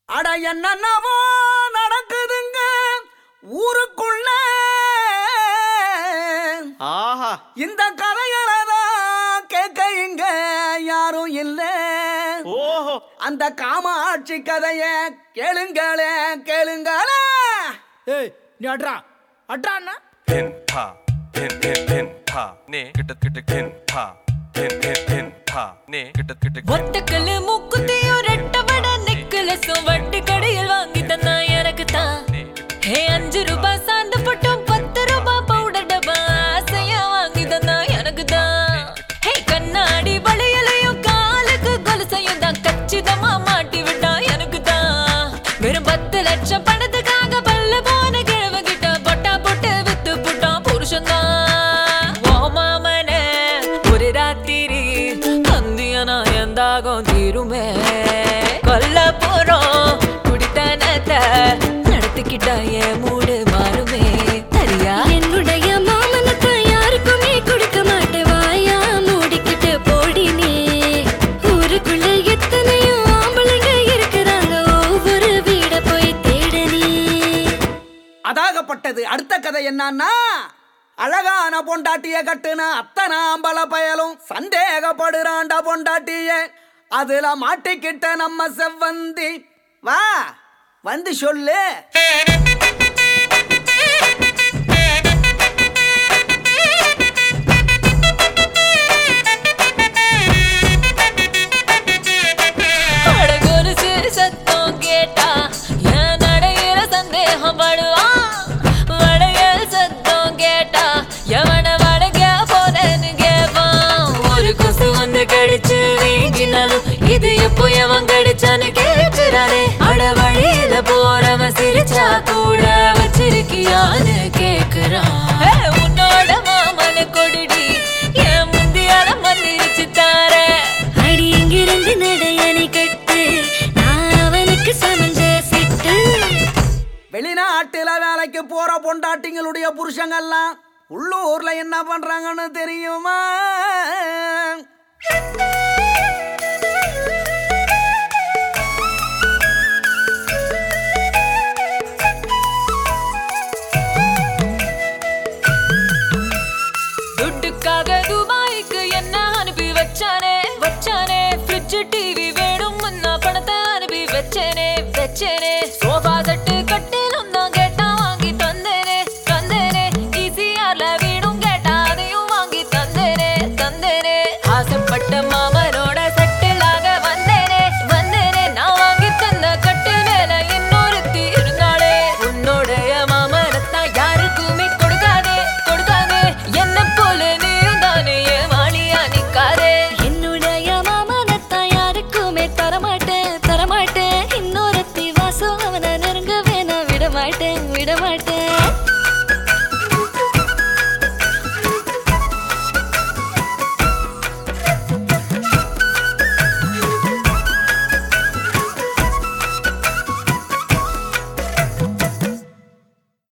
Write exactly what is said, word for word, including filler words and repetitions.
அட என்னவோ நடக்குதுங்க ஊருக்குள்ள. ஆஹா, இந்த கதையதான் கேட்க இங்க யாரும் இல்ல. ஓஹோ, அந்த காமாட்சி கதைய கேளுங்களே கேளுங்களே. ஏய் நீ அட்ரா அட்ரா அண்ணா. pin pa pin pin pin pa ne கிட்ட கிட்ட pin pa pin pin pin pa ne கிட்ட கிட்ட ஒத்தக்கல்லு மூக்குத்தியும் ரெட்டவட நெக்லஸும் வட்டி கடையில் வாங்கி தந்தா எனக்கு தான். ஹே அஞ்சு ரூபாய் சாந்த பட்டும் பத்து ரூபாய் பவுடர் டப்பா ஆசையா வாங்கி தந்தா எனக்கு தான். ஹே கண்ணாடி வளையலையும் காலுக்கு கொலுசையும் தான் கச்சிதமா மாட்டி விட்டா எனக்கு தான். வெறும் பத்து லட்சம் பணத்துக்காக பல்ல போன கிழவ கிட்ட பொட்டா போட்டு வித்து புட்டான் புருஷன் தான். ஓ மாமனே ஒரு ராத்திரி தந்தியனா எந்தாகும் தீருமே. கொல்ல போறோம் குடித்தனத்தை நடத்திக்கிட்டா என் மூடு மாறுமே. சரியா? என்னுடைய மாமனத்தை யாருக்குமே கொடுக்க மாட்டேன். வாயா மூடிக்கிட்டு போடி நீ. ஊருக்குள்ள எத்தனையோ ஆம்பளைங்க இருக்கிறாங்க. ஒவ்வொரு வீட போய் தேட நீ. அதாகப்பட்டது. அடுத்த கதை என்னன்னா, அழகான பொண்டாட்டிய கட்டுன அத்தனை ஆம்பள பயலும் சந்தேகப்படுறாண்டா பொண்டாட்டிய. அதுல மாட்டிக்கிட்ட நம்ம செவ்வந்தி. வா வந்து சொல்லு. அழகொரு சிறு சத்தம் கேட்டா என் நடையில சந்தேகம் படுவான். வளையல் சத்தம் கேட்டா எவன வளைக்க போறேன்னு கேட்பான். ஒரு கொசு வந்து கடிச்சு வீங்கினாலும் இது எப்போ எவன் கடிச்சான்னு கேட்கிறானே. அட வழியில போறவன் சிரிச்சா கூட வச்சிருக்கியான்னு கேக்குறான். உன்னோட மாமன கொடிடி என் முந்தியால மந்திரிச்சு தார. அடி இங்கிருந்து நடையணை கட்டு நான் அவனுக்கு சமஞ்ச சிட்டு. வெளிநாட்டுல வேலைக்கு போற பொண்டாட்டிங்களுடைய புருஷங்கள்லாம் உள்ளூர்ல என்ன பண்றாங்கன்னு தெரியுமா? துட்டுக்காக துபாய்க்கு என்ன அனுப்பி வச்சானே வச்சானே. ஃப்ரிட்ஜ் டிவி வேணும் நான் பணத்தை அனுப்பி வச்சேனே வச்சேனே. சோஃபா செட்டு கட்டிலும் தான் கேட்டா வாங்கி தந்தேனே தந்தேனே. ஈசிஆர்ல வீடும் கேட்டா அதையும் வாங்கி தந்தேனே தந்தேனே. ஆசைப்பட்ட மாமனோட செட்டிலாக வந்தேனே வந்தேனே. நான் வாங்கி தந்த கட்டு மேல இன்னொருத்தி இருந்தாளே. உன்னோடைய மாமனத்தான் யாருக்குமே கொடுக்காதே கொடுக்காதே. என்ன போல நீயும் தானே ஏமாளியா நிக்காதே. என்னுடைய மாமனத்தை யாருக்குமே தரமாட்டேன் தரமாட்டேன். இன்னொருத்தி வாசம் அவனை நெருங்க வேணா விடமாட்டேன் விடமாட்டேன்.